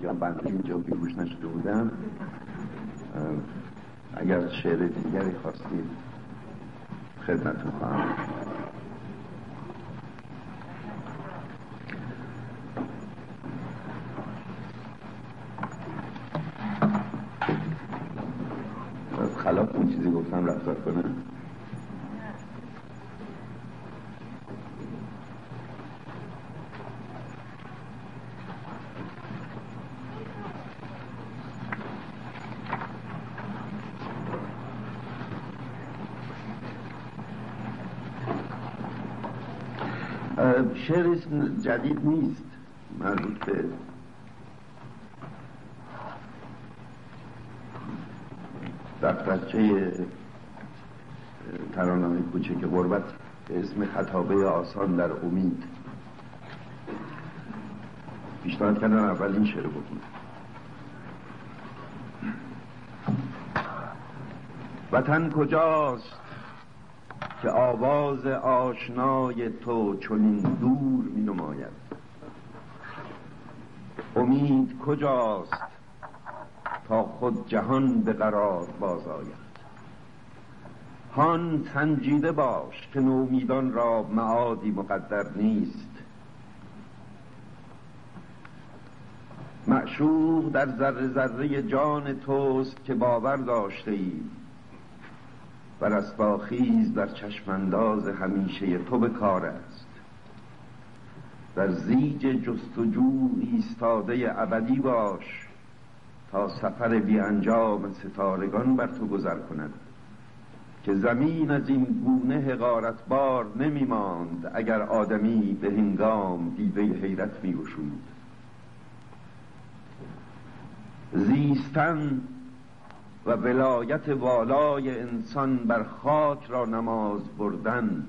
یا بنده اینجا بیهوش نشده بودم، اگر شعر دیگری خواستید خدمتتون خواهم. خلاف اون چیزی گفتم رفتار کنه. شعر جدید نیست، مربوط به دفترچه ترانه‌های کوچک غربت به اسم خطابه آسان در امید. پیشنهاد کردن اول این شعر بخونم. وطن کجاست که آواز آشنای تو چنین دور می نماید؟ امید کجاست تا خود جهان به قرار باز آید؟ هان سنجیده باش که نومیدان را معادی مقدر نیست. معشوق در ذره ذره جان توست که باور داشته ای و رستاخیز در چشمانداز همیشه تو به کار است. در زیج جستجو ایستاده ابدی باش تا سفر بی انجام ستارگان بر تو گذر کند، که زمین از این گونه حقارتبار نمی ماند اگر آدمی به هنگام دیده حیرت می گشود. زیستن و ولایت والای انسان بر خاک را نماز بردن،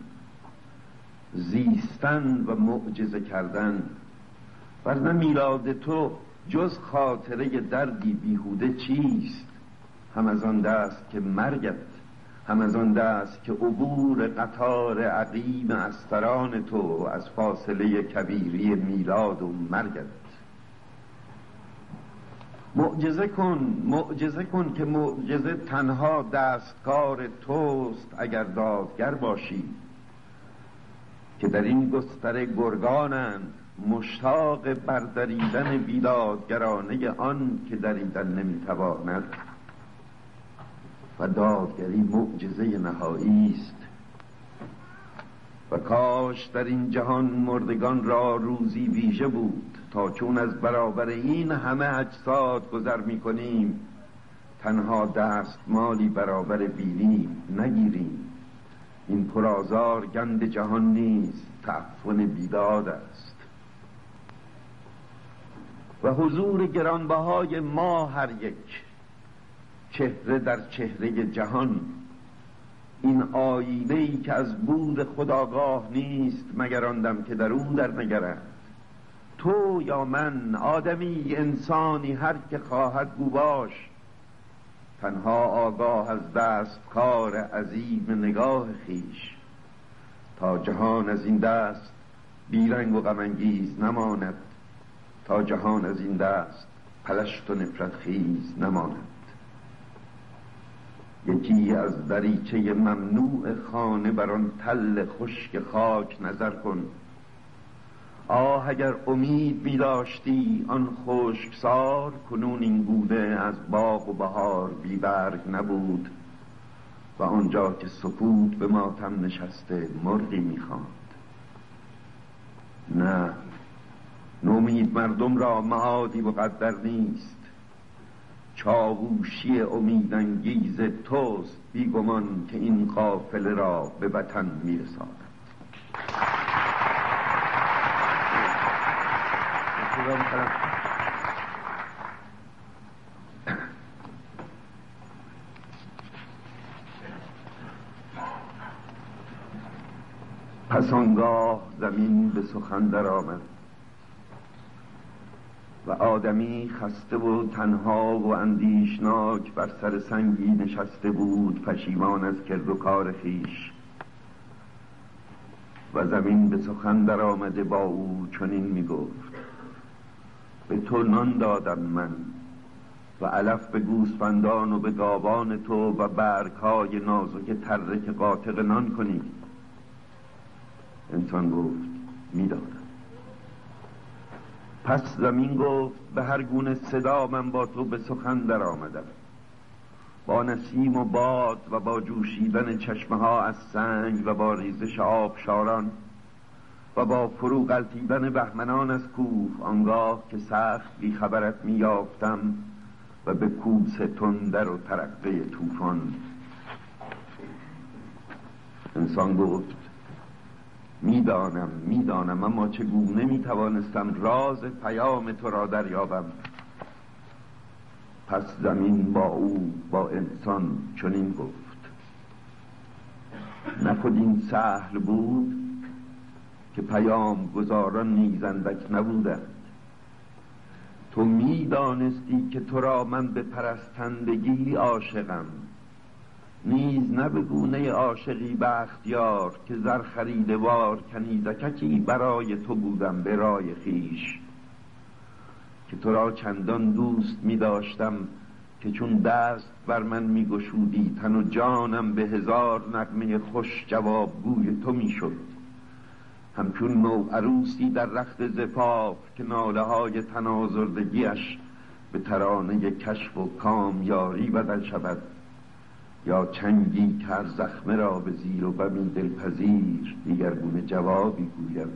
زیستن و معجزه کردن، ورنه میلاد تو جز خاطره دردی بیهوده چیست؟ هم از آن دست که مرگت، هم از آن دست که عبور قطار عقیم استران تو از فاصله کبیری میلاد و مرگت. معجزه کن که معجزه تنها دستکار توست اگر دادگر باشی، که در این گستره گرگانند مشتاق بردریدن بیدادگرانه آن که دریدن نمیتواند. و دادگری معجزه نهایی است. و کاش در این جهان مردگان را روزی ویژه بود تا چون از برابر این همه اجساد گذر می کنیم تنها دستمالی برابر بینی نگیریم. این پرآزار گند جهان نیست، تعفن بیداد است. و حضور گرانبهای ما هر یک، چهره در چهره جهان، این آینه‌ای که از بود خودآگاه نیست مگر آن دم که در اون در نگرند. تو یا من، آدمی، انسانی، هر که خواهد گو باش، تنها آگاه از دست کار عظیم نگاه خیش، تا جهان از این دست بیرنگ و غم انگیز نماند، تا جهان از این دست پلشت و نفرت خیز نماند. یکی از دریچه ممنوع خانه بر آن تل خشک خاک نظر کن. آه اگر امید می داشتی آن خشکسار، کنون این گونه از باغ و بهار بی برگ نبود و آنجا که سکوت به ماتم نشسته مرغی می خواند. نه، نومید مردم را معادی مقدر نیست. چاووشی امیدانگیز توست بیگمان که این قافله را به وطن میرساند. پس آنگاه زمین به سخن در آمد و آدمی خسته و تنها و اندیشناک بر سر سنگی نشسته بود، پشیمان از کرد و کار خویش. و زمین به سخن در آمده با او چنین می گفت: به تو نان دادم من و علف به گوسفندان و به گاوان تو و برگ‌های نازک تره که قاطق نان کنی. انسان گفت میدانم. پس زمین گفت به هر گونه صدا من با تو به سخن در آمدم، با نسیم و باد و با جوشیدن چشمه ها از سنگ و با ریزش آبشاران و با فرو غلتیدن بهمنان از کوه، آنگاه که سخت بی خبرت می یافتم و به کوس تندر و ترقه طوفان. انسان گفت میدانم اما چگونه میتوانستم راز پیام تو را دریابم. پس زمین با انسان چنین گفت: نخود این سهل بود که پیام گزاران نیز اندک نبودند. تو میدانستی که تو را من به پرستندگی عاشقم، نیز نه به گونه عاشقی بختیار که زر خریده وار کنیزککی برای تو بودم به رای خویش، که تو را چندان دوست می داشتم که چون دست بر من می گشودی تن و جانم به هزار نغمه خوش جوابگوی تو می شد، همچون نو عروسی در رخت زفاف که ناله های تنازردگیش به ترانه کشف و کامیاری بدل شود، یا چنگی که هر زخمه را به زیر و بمی دلپذیر دیگرگونه جوابی گوید.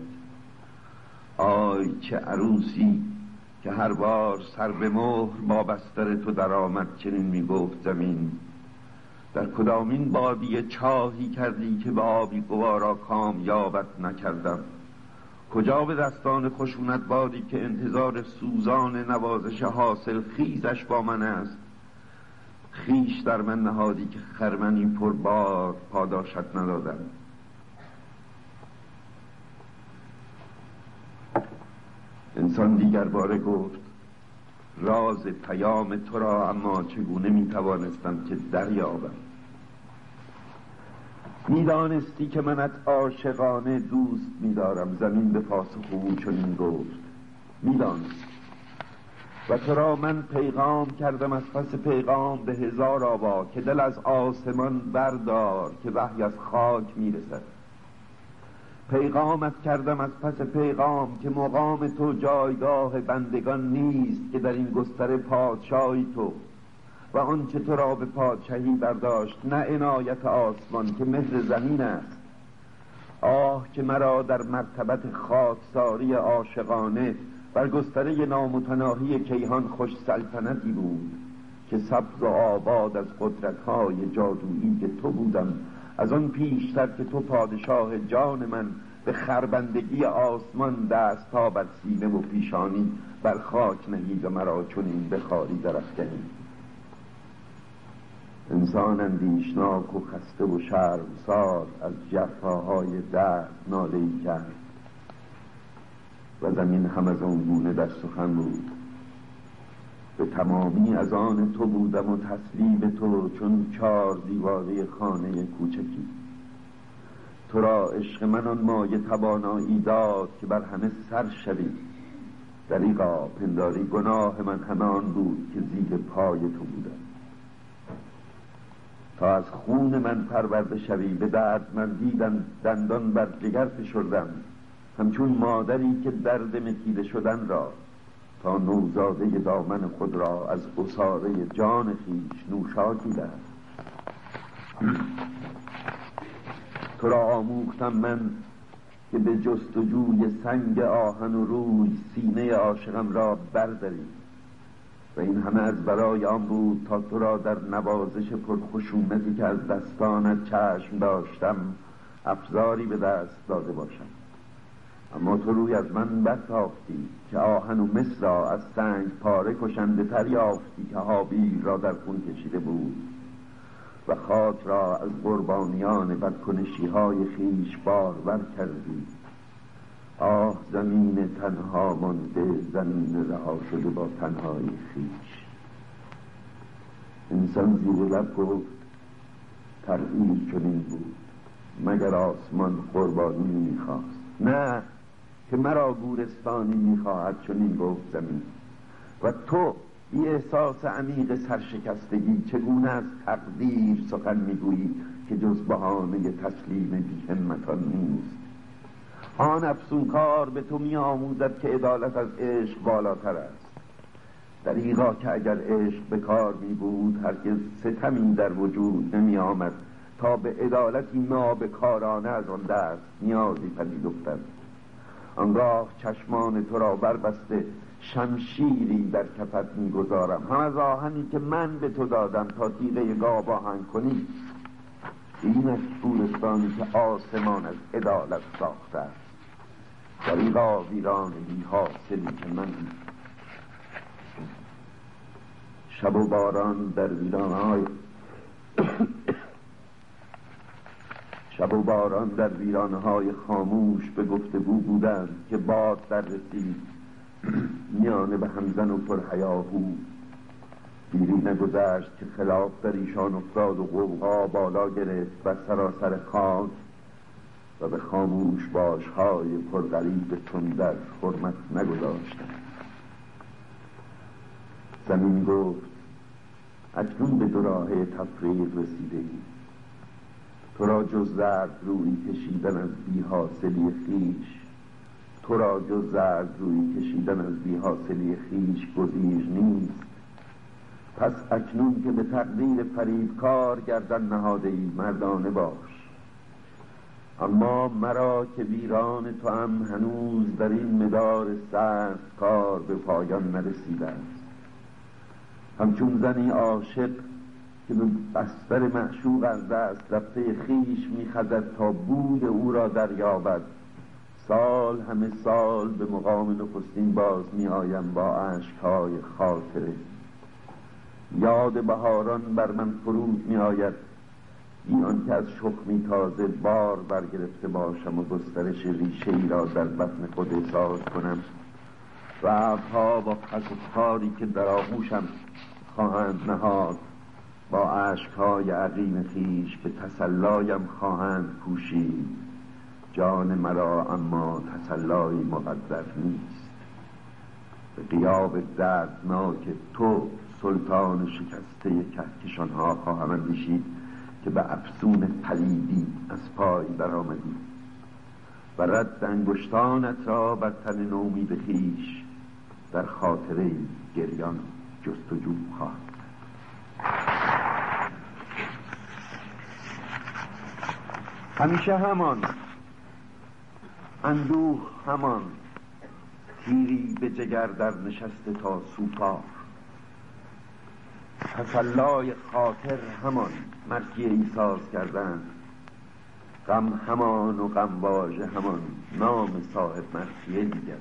آی چه عروسی که هر بار سر به مهر با بستر تو در آمد چنین می گفت زمین: در کدامین بادیه چاهی کردی که به آبی گوارا کامیابت نکردم؟ کجا به دستان خشونت بادی که انتظار سوزان نوازش حاصل خیزش با من است؟ خیش در من نهادی که خرمنی پربار پاداشت ندادم. انسان دیگر باره گفت: راز پیام تو را اما چگونه میتوانستم که دریابم؟ میدانستی که منت عاشقانه دوست میدارم. زمین به پاسخ او چنین گفت: میدانستی و تو را من پیغام کردم از پس پیغام به هزار آوا که دل از آسمان بردار که وحی از خاک میرسد. پیغامت کردم از پس پیغام که مقام تو جایگاه بندگان نیست که در این گستر پادشاهی تو و آنچه تو را به پادشاهی برداشت نه عنایت آسمان که مهر زمین است. آه که مرا در مرتبت خاکساری عاشقانه بر گستره نامتناهی کیهان خوش سلطنتی بود که سبز و آباد از قدرت‌های جادویی که تو بودم، از آن پیشتر که تو پادشاه جان من به خربندگی آسمان دست تا بر سینه و پیشانی بر خاک نهی و مرا چنین به خاری درافکنی. انسان اندیشناک و خسته و شرمسار از جفاهای درد ناله‌ای کرد و زمین هم از آن گونه در سخن بود: به تمامی از آن تو بودم و تسلیم تو چون 4 دیواره خانه کوچکی. تو را عشق من آن مایه توانایی داد که بر همه سر شوی. دریغا پنداری گناه من همه آن بود که زیر پای تو بودم. تا از خون من پرورده شوی به درد من دیدن دندان بر جگر فشردم، همچون مادری که درد مکیده شدن را تا نوزاده دامن خود را از عصاره جان خویش نوشاکی دهد. تو را آموختم من که به جستجوی سنگ آهن و روی سینه عاشقم را برداری و این همه از برای آن بود تا تو را در نوازش پرخشونتی که از دستانت چشم داشتم افزاری به دست داده باشم. اما تو روی از من برتافتی که آهن و مس را از سنگ پاره کشنده تر یافتی که هابیل را در خون کشیده بود و خاک را از قربانیان بدکنشی های خیش بارور کردی. آه زمین تنها مانده، زمین رها شده با تنهای خیش. انسان زیر لب گفت: تقدیر چنین بود، مگر آسمان قربانی میخواست؟ نه که مرا گورستانی میخواهد. چنین گفت زمین: و تو بی احساس عمیق سرشکستگی چگونه از تقدیر سخن میگویی که جز بهانه تسلیم بی همتان نیست. آن افسونکار به تو می آموزد که عدالت از عشق بالاتر است، دریغا که اگر عشق به کار می بود هرگز ستمی در وجود نمی آمد تا به عدالتی نابکارانه از آن دست نیازی پدید افتد. آنگاه چشمان تو را بربسته شمشیری در کفت می گذارم، هم از آهنی که من به تو دادم تا تیغه گاو آهن کنی. این از گورستانی که آسمان از عدالت ساخته است، دریغا ویران بی حاصلی که من. شب و باران در ویرانهای خاموش به گفتگو بودند که باد در رسید میانه به همزن و پرهیاهو. دیری نگذشت که خلاف در ایشان افتاد و غوغا بالا گرفت بر سراسر خاک و به خاموش باشهای پرغریب تندر حرمت نگذاشتند. زمین گفت اکنون به دوراهه تفریق رسیده ای. تو را جز زرد روی کشیدن از بی حاصلی خیش گزیر نیست. پس اکنون که به تقدیر فریبکار گردن نهاده ای مردانه باش. اما مرا که ویران تو هم هنوز در این مدار سخت کار به پایان نرسیده است. همچون زنی عاشق که به بستر معشوق از دست رفته خیش می‌خزد تا بوی او را دریابد، همه سال به مقام نخستین باز می‌آیم با اشک‌های خاطره. یاد بهاران بر من فرود می‌آید، بی آنکه از شخمی تازه بار برگرفته باشم و گسترش ریشه‌ای را در بطن خود احساس کنم. و ابرها با خس و خاری که در آغوشم خواهند نهاد، با اشک‌های عقیم خیش به تسلایم خواهند کوشید. جان مرا اما تسلایی مقدر نیست. به غیاب دردناک تو سلطان شکسته کهکشان‌ها خواهم اندیشید که به افسون پلیدی از پای برآمدی و رد انگشتانت را بر تن نومید خویش در خاطره گریان جستجو خواهد. همیشه همان اندوه، همان تیری به جگر در نشسته تا سوپار، تسلای خاطر همان مرثیه ای ساز کردن، غم همان و غمواژه همان نام صاحب مرثیه دیگر.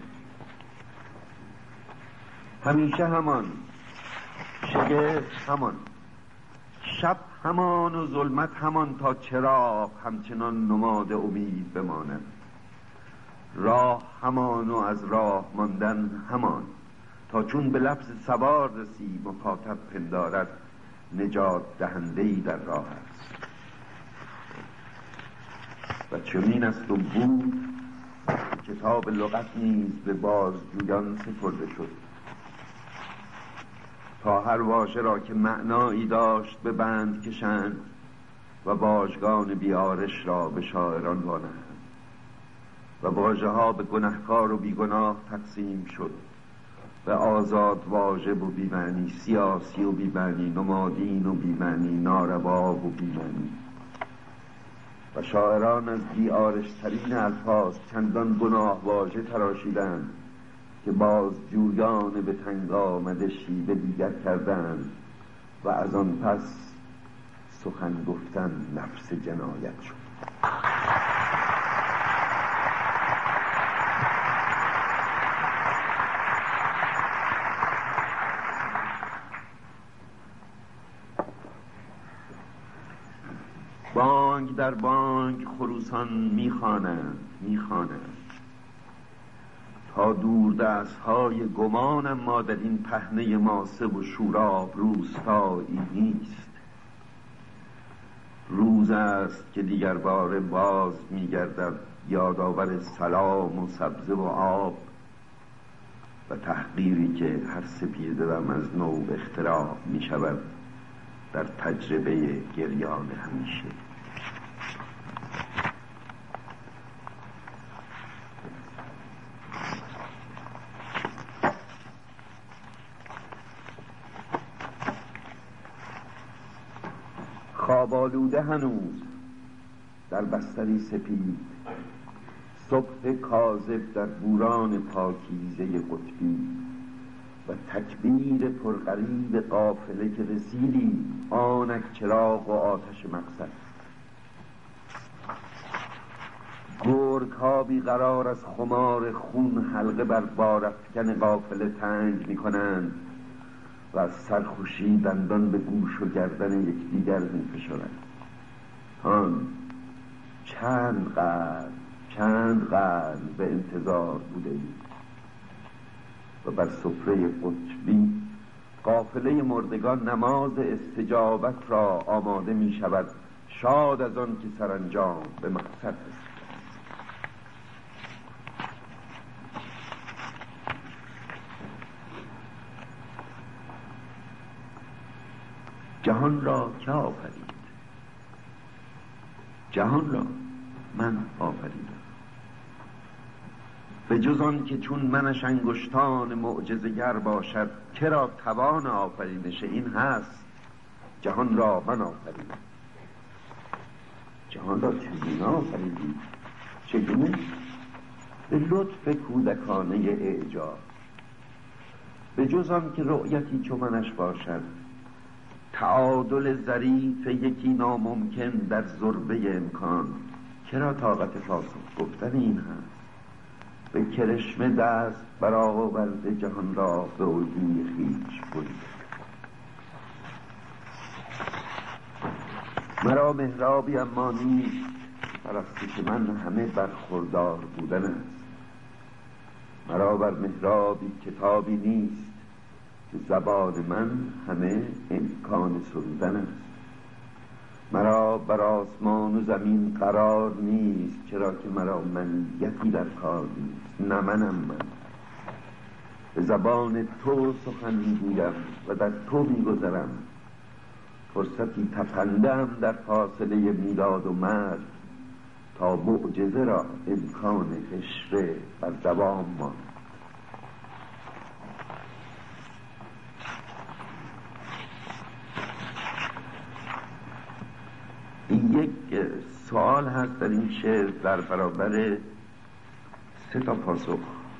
همیشه همان شگفت، همان شب همان و ظلمت همان تا چراغ همچنان نماد امید بماند. راه همان و از راه ماندن همان تا چون به لفظ سوار رسی مخاطب پندارد نجات دهنده‌ای در راه است. و چنین است و بود کتاب لغت نیز به بازجویان سپرده شد تا هر واژه را که معنایی داشت به بند کشند و واژگان بیارش را به شاعران وانهند و واژه ها به گنهکار و بیگناه تقسیم شد، و آزاد واجب و بی‌معنی، سیاسی و بی‌معنی، نمادین و بی‌معنی، ناروا و بی‌معنی. و شاعران از بیارشترین الفاظ چندان گناه واژه تراشیدند که بازجویان به تنگ آمده شیوه دیگر کردند و از آن پس سخن گفتن نفس جنایت شد. بانگ در بانگ خروسان میخوانند تا دور دستهای گمانم ما در این پهنه ماسه و شوراب روستایی نیست. روز است که دیگر بار باز میگردد یادآور سلام و سبزه و آب و تحقیری که هر سپیده دم از نو اختراع می شود در تجربه گریان همیشه. خواب آلوده هنوز در بستری سپید، صبح کاذب در بوران پاکیزه قطبی و تکبیر پرغریب قافله که رسیدی، آنک چراغ و آتش مقصد. گرگ ها بی قرار از خمار خون حلقه بر بارافکن قافله تنگ می کنند و از سرخوشی دندان به گوش و گردن یکدیگر می فشارند. آن چند قرن به انتظار بوده ایم و بر سفره قطبی قافله مردگان نماز استجابت را آماده می شود، شاد از آن که سرانجام به مقصد رسید. جهان را که آفرید؟ جهان را من آفریدم، به جز آن که چون منش انگشتان معجزه‌گر باشد، کرا توان آفرینش این هست. جهان را من آفریدم. جهان را چگونه آفریدی؟ چگونه؟ به لطف کودکانه اعجاز، به جز آن که رؤیتی چو منش باشد، تعادل ظریف یکی ناممکن در ضربه امکان. کرا طاقت پاسخ گفتن این هست؟ به کرشمه دست برآورده جهان را به الگوی خویش برید. مرا محرابی اما نیست، پرستش من همه برخوردار بودن است. مرا بر محرابی کتابی نیست، که زبان من همه امکان سرودن است. مرا بر آسمان و زمین قرار نیست، چرا که مرا منیتی در کار نیست. نه منم من، به زبان تو سخن میگویم و در تو میگذرم. فرصتی تپندم در فاصله میلاد و مرگ، تا معجزه را امکان قشره بر دوام ماند. یک سوال هست در این شعر در برابر 3 پاسخ.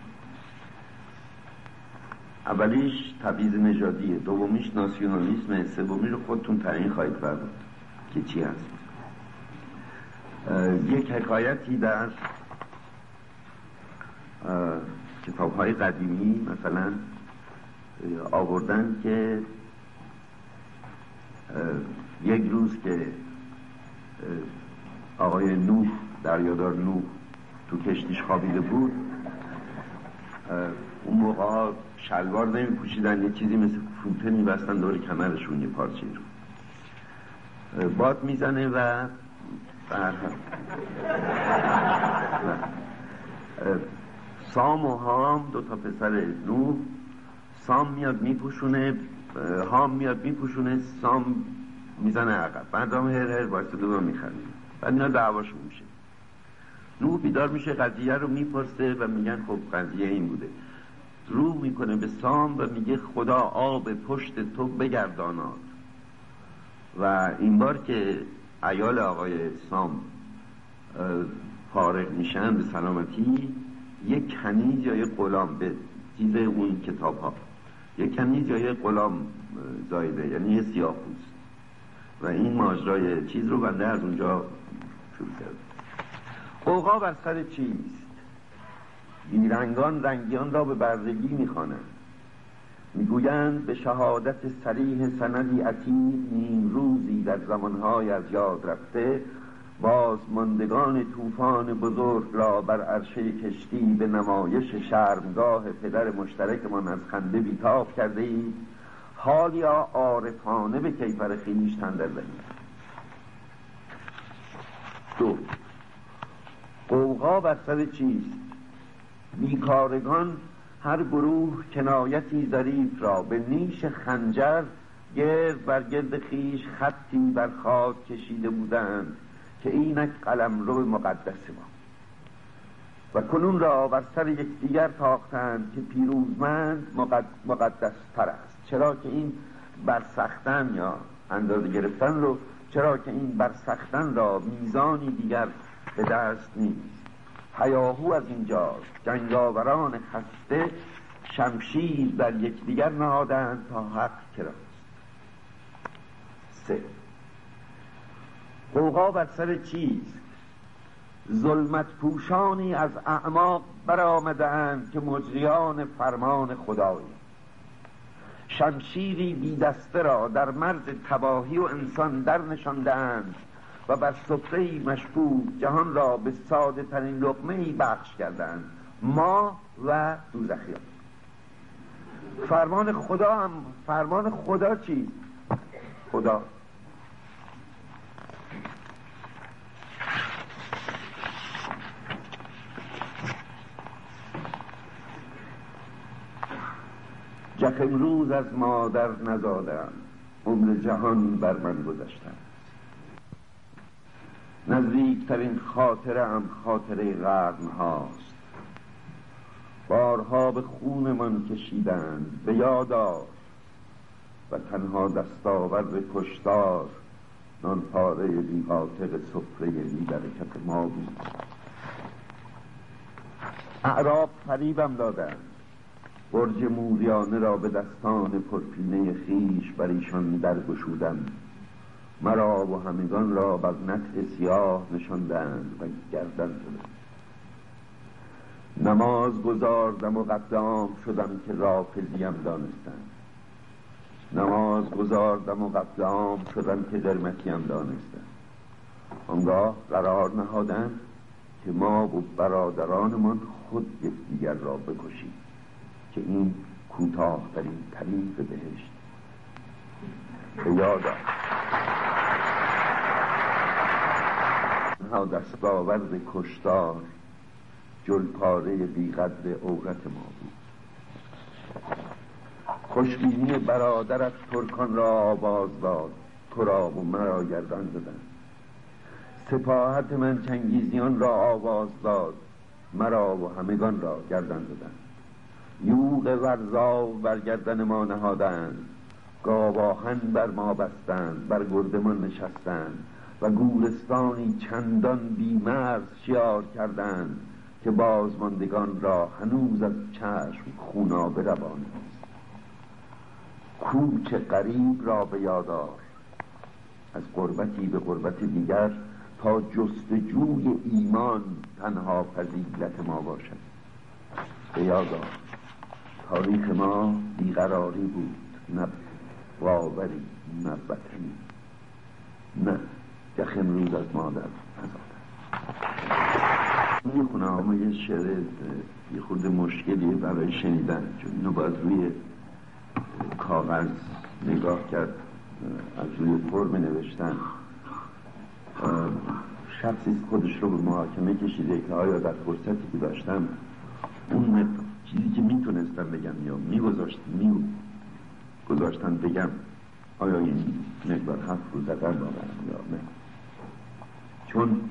اولیش تبعیض نژادیه، دومیش ناسیونالیسم، سومی رو خودتون تعیین خواهید فرمود که چی هست. یک حکایتی در کتاب‌های قدیمی مثلا آوردن که یک روز که آقای نوح، دریادار نوح، تو کشتیش خوابیده بود، اون موقع شلوار نمی پوشیدن، یه چیزی مثل فوطه می بستن دور کمرشون، یه پارچه رو باد میزنه و سام و هام 2 پسر نوح، سام میاد میپوشونه، هام میاد میپوشونه، سام میزنه عقب، بعد هم هر واسطه و میخنده، بعد اینا دعواشون میشه. نوح بیدار میشه، قضیه رو میپرسه و میگن خب قضیه این بوده. رو میکنه به سام و میگه خدا آب پشت تو بگرداناد. و این بار که عیال آقای سام فارغ میشن به سلامتی، یک کنیز یا یک غلام، به چیز اون کتاب ها یک کنیز یا یک غلام زایده، یعنی یه سیاه‌پوست، و این ماجرای چیز رو بنده از اونجا شروع کرد. غوغا بر سر چیست؟ بیرنگان رنگیان را به بردگی میخوانند، میگویند به شهادت صریح سندی عتیق، نیم روزی در زمانهای از یاد رفته، بازماندگان طوفان بزرگ را بر عرشه کشتی به نمایش شرمگاه پدر مشترکمان از خنده بیتاب کرده اید، حالیا عارفانه به کیفر خویش تن در دهید. 2. غوغا بر سر چیست؟ بیکارگان هر گروه کنایتی ظریف را به نیش خنجر گرد بر گرد خویش خطی بر خاک کشیده بودند که اینک قلمرو مقدس ما، و کنون را بر سر یکدیگر تاختند که پیروزمند مقدس تر است. چرا که این برسختن یا اندازه گرفتن رو، چرا که این برسختن را میزانی دیگر به دست نیست. هیاهو از اینجا جنگاوران خسته شمشیر در یکدیگر نهادند تا حق کراست. 3. غوغا بر سر چیز؟ ظلمت پوشانی از اعماق برآمدند که مجریان فرمان خدایی، شمشیری بی دسته را در مرز تباهی و انسان در نشاندند و بر سفره‌ای مشکوک جهان را به ساده ترین لقمه‌ای بخش کردند، ما و دوزخیان. فرمان خدا هم، فرمان خدا چیست؟ خدا جخ امروز از مادر نزادم، عمر جهان بر من گذشتم. نزدیکترین خاطره هم خاطره قرن هاست، بارها به خون من کشیدند به یادار، و تنها دستاورد کشتار نان پاره بی قاطق سفره بی برکت ما بود. اعراب فریبم دادند، برج موریانه را به دستان پرپینه خیش بر ایشان درگشودم، مرا و همگان را بر نطع سیاه نشاندند و گردن زدند. نماز گزاردم و قد عام شدم که رافضیم دانستند، نماز گزاردم و قد عام شدم که قرمطیم دانستند. آنگاه قرار نهادند که ما و برادرانمان خود یکدیگر را بکشیم که این کوتاه‌ترین طریق بهشت. به یاد ها دستاورد کشتار جلپاره بیقدر عورت ما بود. خوشبینی برادرت ترکان را آواز داد، تو را و مرا گردن زدند. سپاهت من چنگیزیان را آواز داد، مرا و همگان را گردن زدند. یوغ ورزاو بر گردن ما نهادند، گاواهن بر ما بستند، بر گردمان نشستند و گورستانی چندان بی‌مرز شیار کردند که بازماندگان را هنوز از چشم خونابه روان است. کوچ غریب را به یادار، از غربتی به غربت دیگر تا جستجوی ایمان تنها فضیلت ما باشد. به یادار تاریخ ما بیقراری بود، نه باوری، نه وطنی، نه جخ امروز از مادر نزادم. میخونم اما یه شعر یه خورده مشکلیه برای شنیدن، چون اینو باید روی کاغذ نگاه کرد، از روی فرم نوشتن. شخصی خودش رو به محاکمه کشیده که آیا در فرصتی که داشتم اون چیزی که میتونستم بگم یا میگذاشتن بگم، آیا این مقدار حرف رو زدن واقعا یا نه. چون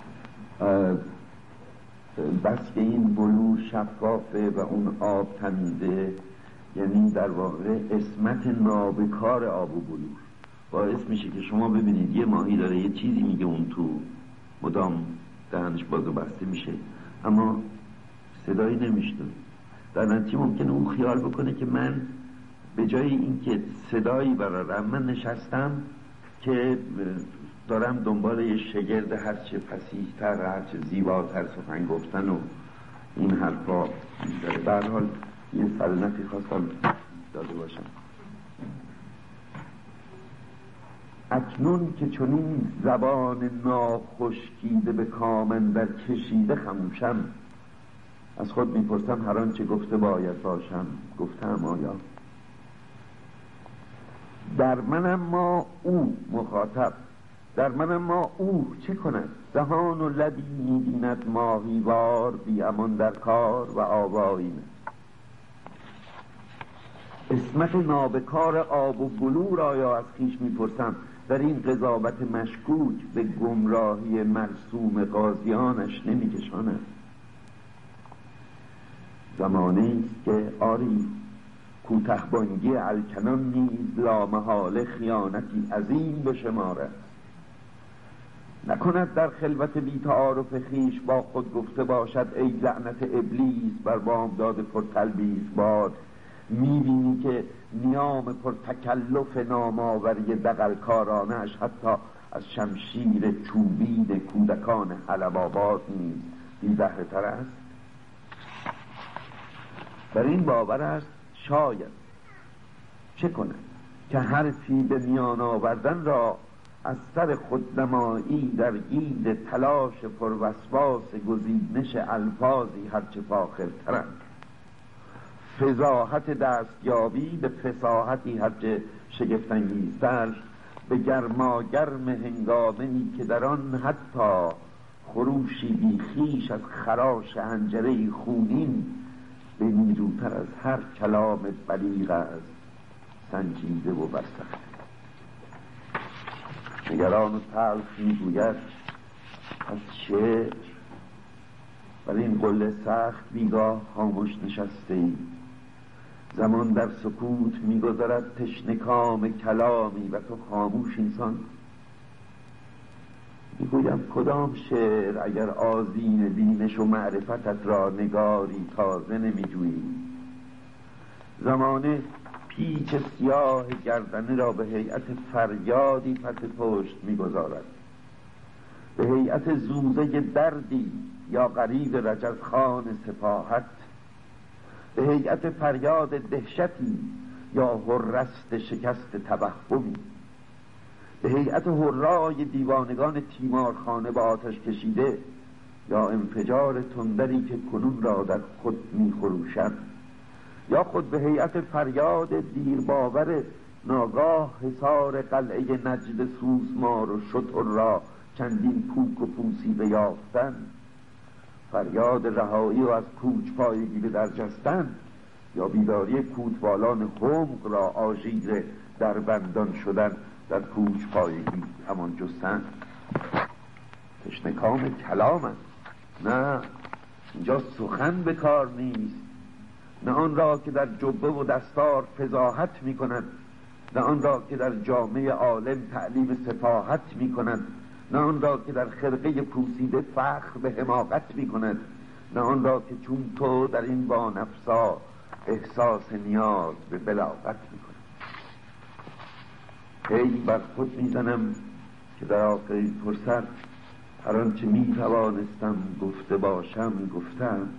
بس که این بلور شفافه و اون آب تمیزه، یعنی در واقع اسمت نابکار آب و بلور باعث میشه که شما ببینید یه ماهی داره یه چیزی میگه، اون تو مدام دهنش باز و بسته میشه اما صدایی نمیشنوه. در نتیجه ممکنه اون خیال بکنه که من به جای اینکه صدایی برارم، من نشستم که دارم دنبال یه شگرد هرچه فصیح‌تر، هرچه زیباتر سخن گفتن و این حرفا داره. به هر حال یه سلنتی خواستم داده باشم. اکنون که چنین زبان ناخشکیده به کامن در کشیده خموشم، از خود میپرسم هر آنچه گفته باید باشم گفتم آیا؟ در منم ما او مخاطب، در منم ما او چه کند؟ دهان و لبی می‌بیند ماهیوار، بی امان در کار و آوایی نه. اسمت نابکار آب و بلور آیا از خویش میپرسم، در این قضاوت مشکوک به گمراهی مرسوم قاضیانش نمیکشاند. زمانی است که آری کوته‌بانگی الکنان نیز لامحاله خیانتی عظیم به شمارد. نکند در خلوت بی تعارف خویش با خود گفته باشد ای لعنت ابلیس بر بامداد پرتلبیس باد. میبینی که نیام پرتکلف نامآوری دغلکارانش حتی از شمشیر چوبین کودکان حلب آباد نیز بی بهره تر است. بر این باور است شاید چه کند که حرفی به میان آوردن را از سر خودنمایی در گید تلاش پروسواس گزینش الفاظی هرچه فاخرترند، فضاحت دستیابی به فصاحتی هرچه شگفت‌انگیزتر، به گرماگرم هنگامه‌ای که در آن حتی خروشی بیخیش از خراش حنجره خونین به نیروتر از هر کلام بلیغ است، سنجیده و برسخته. نگران و تلخ میگوید از شعر بر این قله سخت بیگاه خاموش نشسته ای. زمان در سکوت میگذرد تشنه کام کلامی و تو خاموش اینسان. میگویم کدام شعر اگر آذین بینش و معرفتت را نگاری تازه نمیجویی. زمانه پیچ سیاه گردنه را به هیئت فریادی پس پشت میگذارد، به هیئت زوزه دردی یا غریو رجزخان سفاحت، به هیئت فریاد دهشتی یا هرست شکست توهمی، به هیئت هرای دیوانگان تیمارخانه به آتش کشیده یا انفجار تندری که کنون را در خود میخروشد، یا خود به هیئت فریاد دیرباور ناگاه حصار قلعه نجد سوسمار و شتر را چندین پوک و پوسیده یافتن، فریاد رهایی و از کوچ پایگی به درجستن، یا بیداری کوتوالان حمق را آژیر در بندان شدن در کوچ پایگی همان جستن. تشنکام کلامم، نه اینجا سخن به کار نیست، نه آن را که در جبه و دستار فضاحت می کند، نه آن را که در جامعه عالم تعلیم سفاحت می کند، نه آن را که در خرقه پوسیده فخر به حماقت می کند، نه آن را که چون تو در این بانفسا احساس نیاز به بلاغت می کند. هی بر خود می زنم که در آخرین فرصت هر آنچه می توانستم گفته باشم گفتم.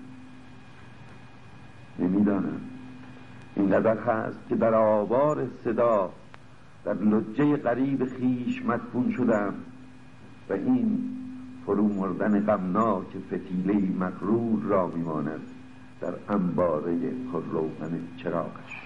نمیدانم اینقدر هست که در آوار صدا در لجه غریب خیش مدفون شدم و این فرو مردن غمناک فتیله مغرور را میماند در انباره پرروغن چراغش.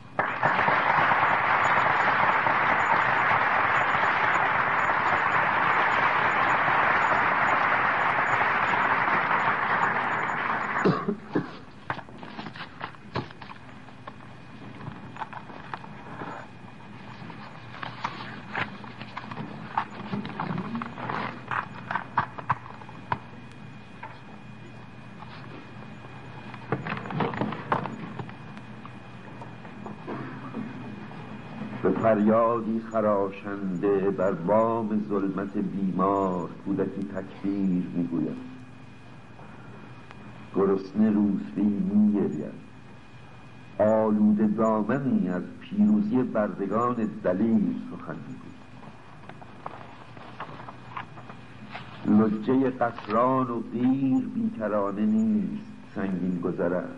فریادی خراشنده بر بام ظلمت بیمار کودکی تکبیر میگوید. گرسنه روسبی میگرید. آلوده دامنی از پیروزی بردگان دلیر سخن میگوید. لجه قصران و غیر بیکرانه نیست، سنگین گذر است.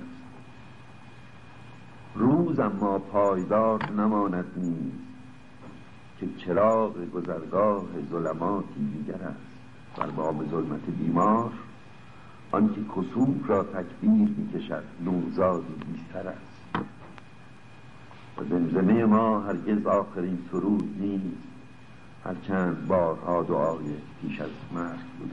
روز اما پایدار نماند نیست که چراغ گذرگاه ظلماتی دیگر است. بر بام ظلمت بیمار آنکه کسوف را تکبیر میکشد نوزادی بیستر است. و زمزمه ما هرگز آخرین سرود نیست، هرچند بارها دعای پیش از مرگ بود.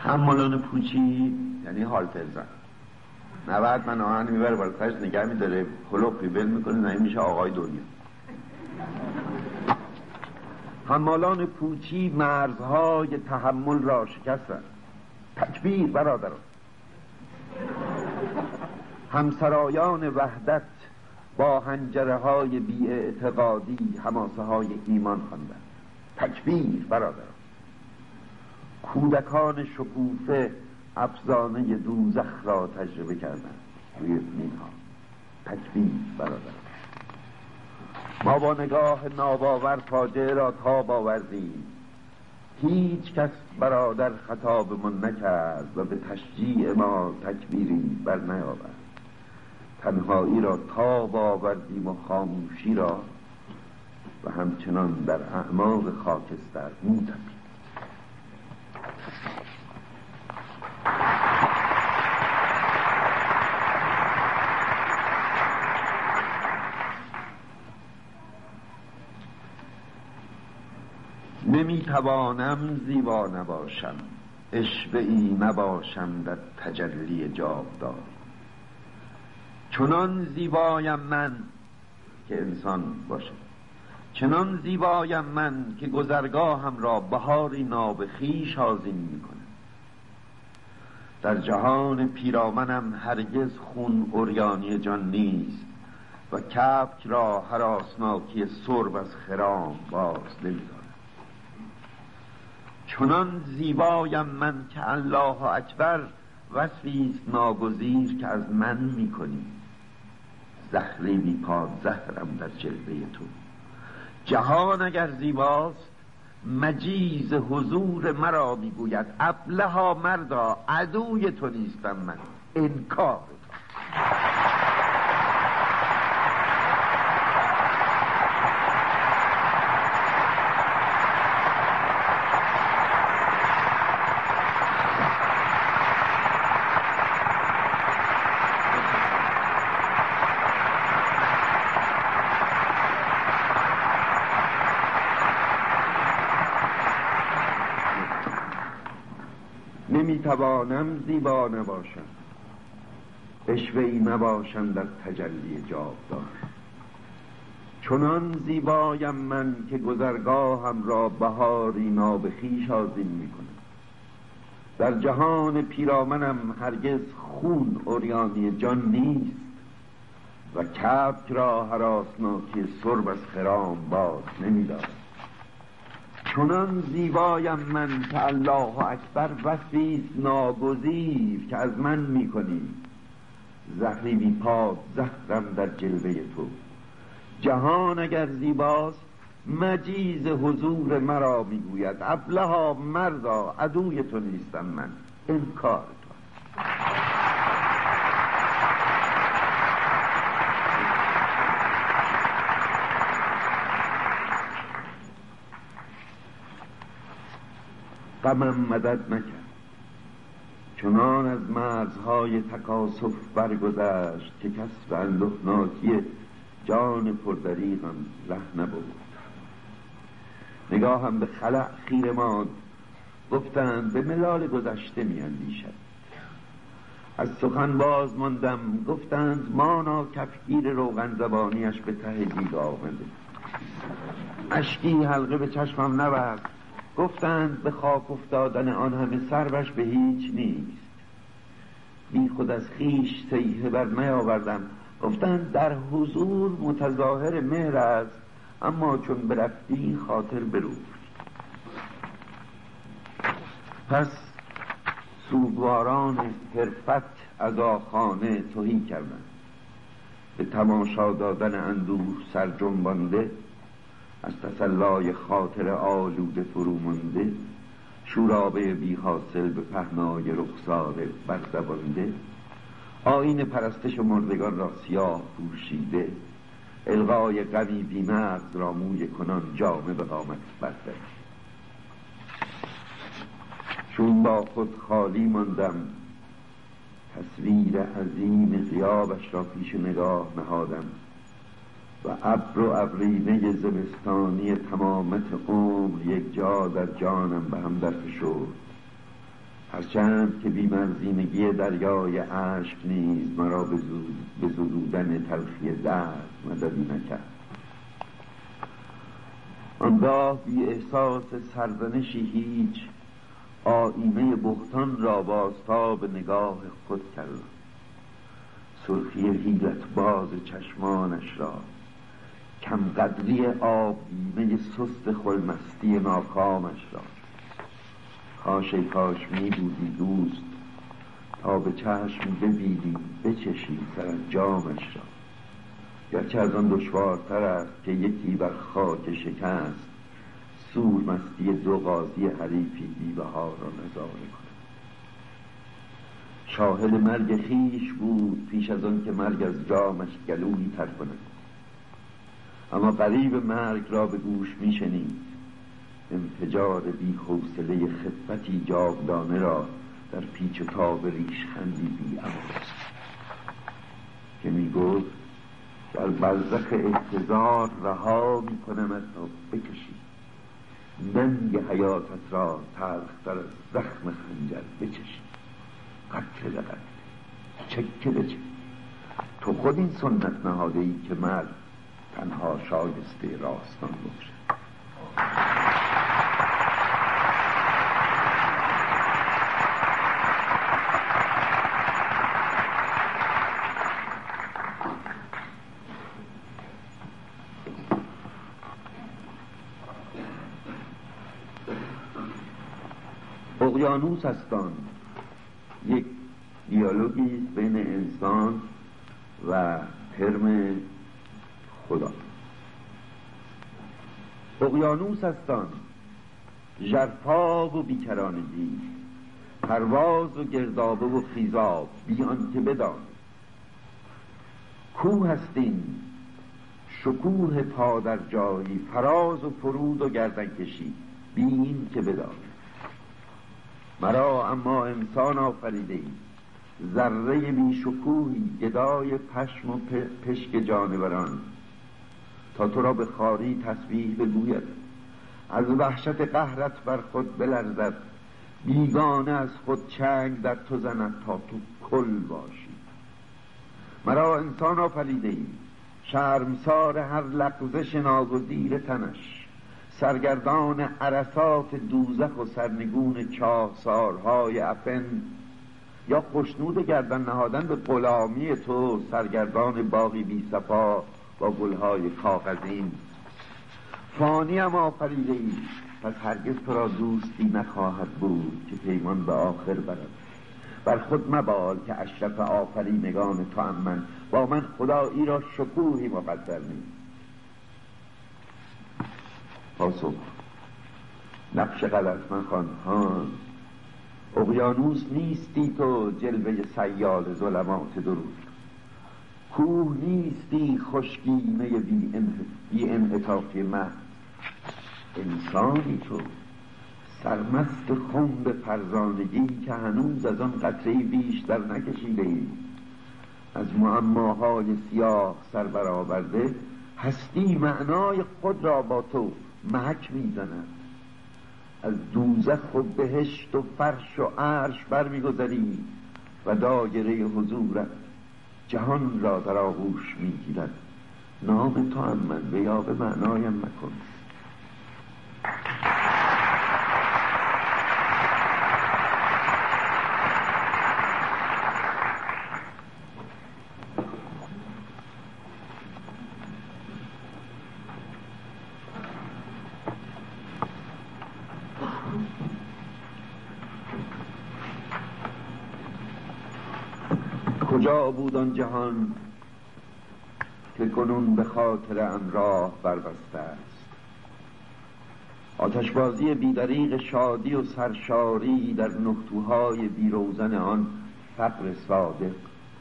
حمالان پوچی یعنی هالترزن 90 من آهن میبره بالا سرش نگه میداره کلوپی بل میکنه نه میشه آقای دنیا. حمالان پوچی مرزهای تحمل را شکستند. تکبیر برادران. همسرایان وحدت با حنجره های بی اعتقادی حماسه های ایمان خواندند. تکبیر برادران. کودکان شکوفه افسانه دوزخ را تجربه کردند روی مینها. تکبیر برادران. ما با نگاه ناباور فاجعه را تاب آوردیم. هیچ کس برادر خطابمان نکرد و به تشجیع ما تکبیری بر نیاورد. تنهایی را تاب آوردیم و خاموشی را و همچنان در اعماق خاکستر می‌تپیم. نمیتوانم زیبا نباشم، عشوه‌ای نباشم در تجلی جاودان. چنان زیبایم من که انسان باشم، چنان زیبایم من که گذرگاهم را بهاری نابخیش آذین میکنم. در جهان پیرامنم هرگز خون عریانی جان نیست و کبک را هراسناکی سرب از خرام باز نمی‌دارد. چنان زیبایم من که الله اکبر وصفی است ناگزیر که از من میکنی. زهری بی پاد زهرم در جلوه تو. جهان اگر زیباست مجیز حضور مرا میگوید ابلها مردا عدوی تو نیستم من، انکار تو. نمیتوانم زیبا نباشم، عشوه‌ای نباشم در تجلی جاودان. چنان زیبایم من که گذرگاهم را بهاری نابخیش آذین میکنم. در جهان پیرامنم هرگز خون عریانی جان نیست و کبک را هراسناکی سرب از خرام باز نمیدارد. چنان زیبایم من که الله اکبر وصفی است ناگزیر که از من میکنی. زهری بی پاد زهرم در جلوه تو. جهان اگر زیباست مجیز حضور مرا میگوید ابلها مردا عدوی تو نیستم من، انکار تو. غمم مدد نکرد، چنان از مرزهای تکاسف برگذشت که کس به اندهناکی جان پردریغم ره نبود. نگاهم به خلأ خیره ماند. گفتند به ملال گذشته میاندیشد. از سخن باز ماندم. گفتند مانا کفگیر روغن زبانیش به ته دیگ آمده. اشکی حلقه به چشمم نبرد. گفتند به خاک افتادن آن همه سربش به هیچ نیست. بی خود از خیش صیحه بر نیاوردم. گفتند در حضور متظاهر مهر است، اما چون برفتی خاطر بروفت. پس سوگواران حرفت از آخانه تهی کردند. به تماشا دادن اندوه سرجنبانده، از تسلای خاطر آلوده فرومانده، شورابه بی حاصل به پهنای رخسار برزبانده، آیین پرستش مردگان را سیاه پوشیده، الغای غمی بی مغز را موی کنان جامه به قامت برده. چون با خود خالی ماندم، تصویر عظیم غیابش را پیش نگاه نهادم و ابر و ابرینه زمستانی تمامت عمر یک جا در جانم به هم درفشرد. هرچند که بی‌مرزینگی دریای اشک نیز مرا به زدودن تلخی درد مددی نکرد. آنگاه بی احساس سرزنشی هیچ آیینه بهتان را بازتاب نگاه خود کرد. سرخی حیلت باز چشمانش را، کم قدری آبگینه سست خلمستی ناکامش را. کاش می بودی دوست، تا به چشم ببینی بچشی سرانجامش را. گرچه از آن دشوارتر است که یکی بر خاک شکست سورمستی دو قاضی حریفی بی‌بها را نظاره کند. شاهد مرگ خویش بود پیش از آن که مرگ از جامش گلویی تر کند. اما قریب مرگ را به گوش می شنید انفجار بی حوصله خفتی جاودانه را در پیچ و تاب ریشخندی بی امان که می گفت در برزخ احتضار رها می کنمت تا بکشی ننگ حیاتت را تلختر از زخم خنجر بچشی. قتل به قتل، چکه به چکه. تو خود این سنت نهاده ای که مرد تنها شایسته راستان باشد. اقیانوس هستان یک دیالوگی است بین انسان و ترم خدا. اقیانوس هستان ژرفا و بیکرانگی، پرواز و گردابه و خیزاب بی آنکه بدان. کوه هستین شکوه پا در جایی، فراز و فرود و گردن کشی بی این که بدان. مرا اما انسان آفریده ای، ذره بی شکوهی، گدای پشم و پشک جانوران، تا تو را به خواری تسبیح بگوید، از وحشت قهرت بر خود بلرزد، بیگانه از خود چنگ در تو زند تا تو کل باشی. مرا انسان آفریده ای، شرمسار هر لغزش ناگزیر تنش، سرگردان عرصات دوزخ و سرنگون چاهسارهای افن، یا خوشنود گردن نهادن به غلامی تو، سرگردان باغی بی صفا با گلهای کاغذین. فانی هم آفریده ای، پس هرگز تو را دوستی نخواهد بود که پیمان به آخر برد. بر خود مبال که اشرف آفرینگان تو هم من، با من خدایی را شکوهی مقدر نیست. پاسخ: نقش غلطمن خوان، اقیانوس نیستی تو جلوه سیال ظلمات درود، کوه نیستی خشکینه بی انعطافی من، انسانی تو سرمست خنب فرزانگی که هنوز از آن قطره‌ای بیشتر نکشیده ای. از معماهای سیاه سر برآورده هستی معنای خود را با تو محک میزند. از دوزخ و بهشت و فرش و عرش برمیگذری و دایره حضورت جهان را در آغوش میگیرد. نام تو هم من به یا به معنایم مکن. کجا بود آن جهان که کنون به خاطر راه بربسته است؟ آتشبازی بیدریغ شادی و سرشاری در نقطوهای بیروزن آن فقر صادق.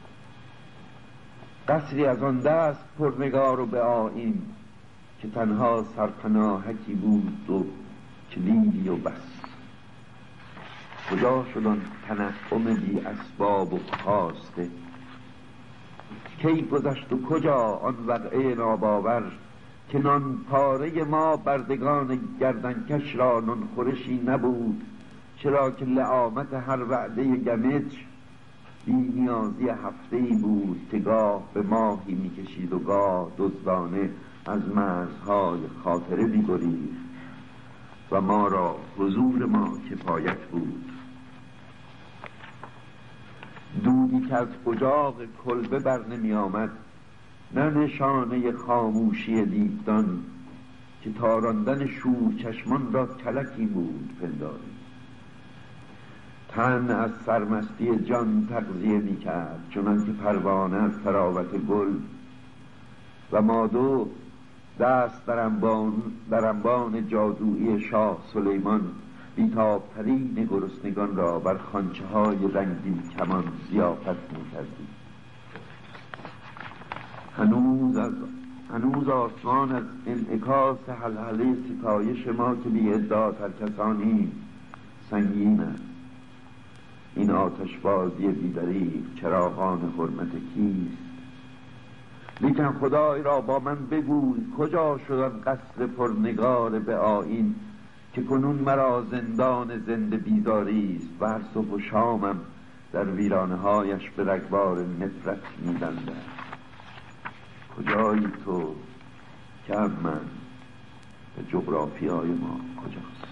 قصری از آن دست پرنگار و به آیین که تنها سرپناهکی بود و کلیدی و بس. کجا شد آن تنعم بی اسباب و خواسته؟ کی گذشت و کجا آن وقعه ناباور که نان پاره ما بردگان گردنکش را نان خورشی نبود چرا که لعامت هر وعده گمج بی نیازی هفته‌ای بود که گاه به ماهی میکشید و گاه دزدانه از مرزهای خاطره می‌گریخت و ما را حضور ما کفایت بود. دودی که از اجاق کلبه بر نمی آمد، نه نشانه خاموشی دیدان که تاراندن شور چشمان را کلکی بود پنداری. تن از سرمستی جان تغذیه می کرد چنان که پروانه از تراوت گل، و ما دو دست در انبان جادویی شاه سلیمان بی‌تاب‌ترین گرسنگان را بر خوانچه های رنگین کمان ضیافت می‌کردیم. هنوز آسمان از انعکاس هلهله ستایش ما که بی ادعا ترکسانیم سنگین است. این آتشبازی بی‌دریغ چراغان حرمت کیست؟ لیکن خدای را با من بگوی کجا شد آن قصر پرنگار به آیین که کنون مرا زندان زنده بیداری است و هر صبح و شامم در ویرانه هایش به رگبار نفرت می‌بندد. کجایی تو که من به جغرافیای ما کجاست؟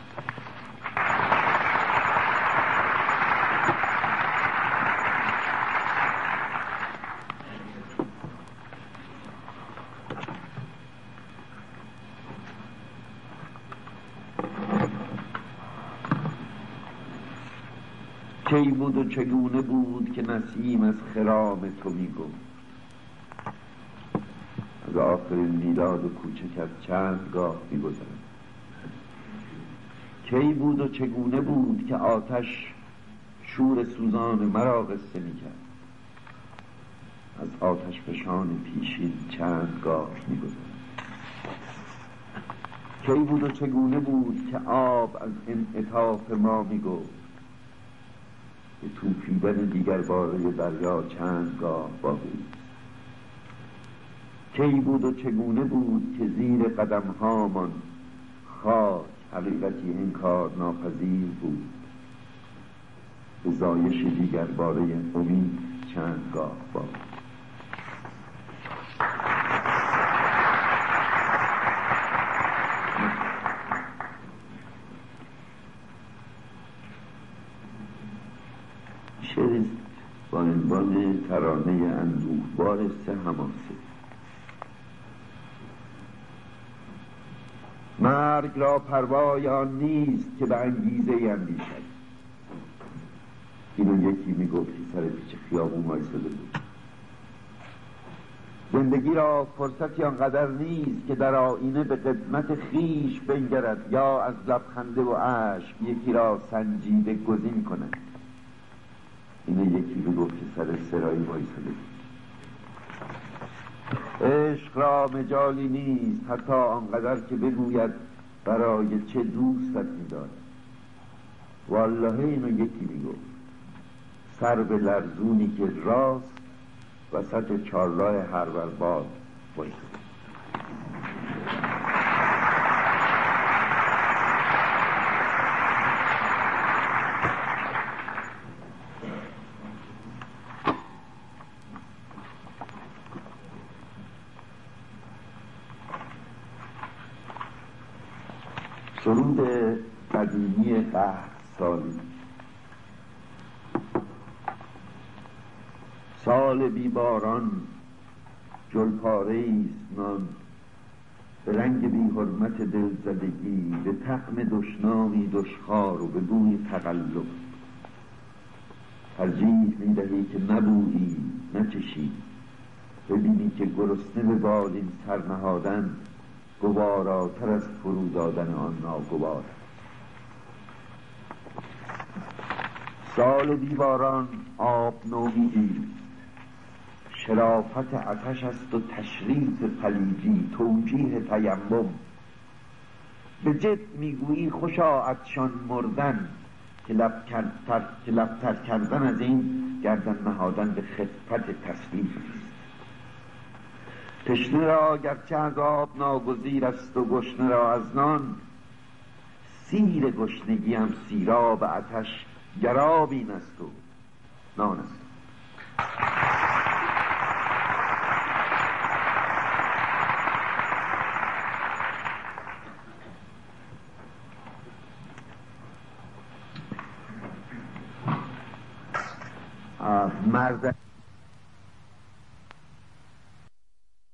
کی بود و چگونه بود که نسیم از خرام تو میگفت؟ از آخرین میلاد کوچک از چند گاه میگذرد. کی بود و چگونه بود که آتش شور سوزان مرا قصه میکرد؟ از آتش فشان پیشین چند گاه میگذرد. کی بود و چگونه بود که آب از انعطاف ما میگفت؟ به توفیدن دیگر باره دریا چند گاه باقی. کی بود و چگونه بود که زیر قدم هامان خاک حقیقتی انکار ناپذیر بود؟ به زایش دیگر باره امید چند گاه باقی. شعر با عنوان ترانه اندوهبار سه حماسه. مرگ را پروای آن نیست که به انگیزه اندیشد. اینو یکی میگفت که سر پیچ خیابون وایساده بود. زندگی را فرصتی آنقدر نیست که در آینه به قدمت خیش بنگرد یا از لبخنده و اشک یکی را سنجیده گزین کند. اینو یکی میگفت که سر سرایی وایساده بود. عشق را مجالی نیست حتی آنقدر که بگوید برای چه دوستت می‌دارم. والله اینو یکی میگفت سر به لرزونی که راست وسط چهارراه هرورباد وایساده. سرود قدیمی قهر سالی. سال بی باران جلپاره‌ایست نان، به رنگ بی حرمت دلزدگی، به طعم دشنامی دشخوار و به بوی تقلب. ترجیح می‌دهی که نبویی نچشی، ببینی که گرسنه به بالین سر نهادن گواراتر از فرو دادن آن ناگوار. سال بیباران آب نومیدی، شرافت عطش است و تشریف پلیدی، توجیه تیمم. به جد میگویی خوشا عطشان مردن که لبتر کردن از این گردن نهادن به خفت تسلیف است. تشنه را گرچه از آب ناگزیر است و گشنه را از نان، سیر گشنگیم سیراب آتش، گراب این است و نان است. مرد